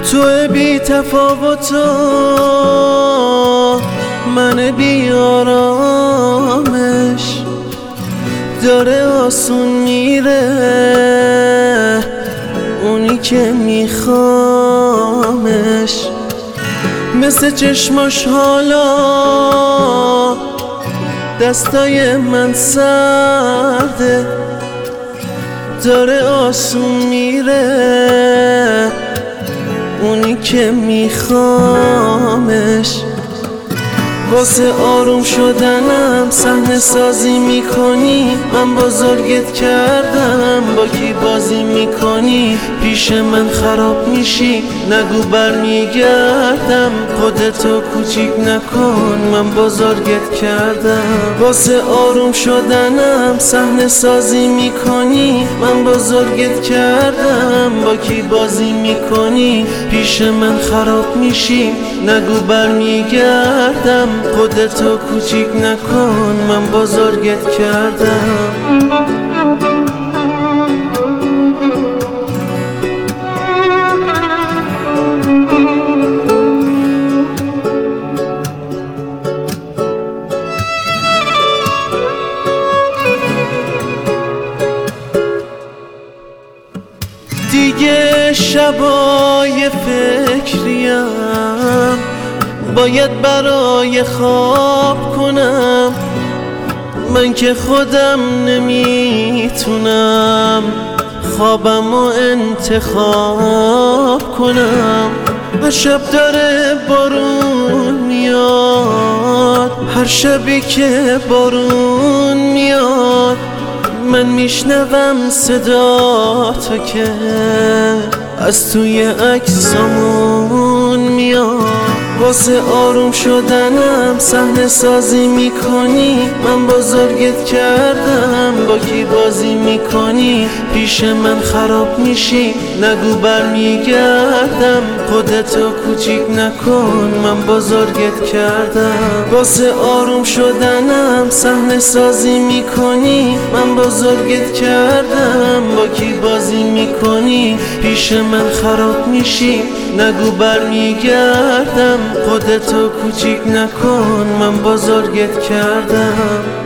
تو بی تفاوتو من بی آرامش داره آسون میره اونی که میخوامش. مثل چشماش حالا دستای من سرده داره آسون میره اونی که میخوامش. واسه آروم شدنم صحنه سازی میکنی، من بزرگت کردم با کی بازی میکنی. پیش من خراب میشی نگو برمیگردم، خودتو کوچیک نکن من بزرگت کردم. واسه آروم شدنم صحنه سازی میکنی، من بزرگت کردم با کی بازی میکنی. پیش من خراب میشی نگو برمیگردم، خودتو کوچیک نکن من بزرگت کردم. دیگه شبای فکریم باید برای خواب کنم، من که خودم نمیتونم خوابمو انتخاب کنم. هر شب داره بارون میاد، هر شبی که بارون میاد من میشنوم صدا تو که از توی عکسامون میاد. واسه آروم شدنم صحنه سازی میکنی، من بزرگت کردم با کی بازی میکنی. پیش من خراب میشی نگو برمیگردم، خودتو کوچیک نکن من بزرگت کردم. واسه آروم شدنم صحنه سازی میکنی، من بزرگت کردم با کی بازی میکنی. پیش من خراب میشی نگو برمیگردم، خودتو کوچیک نکن من بزرگت کردم.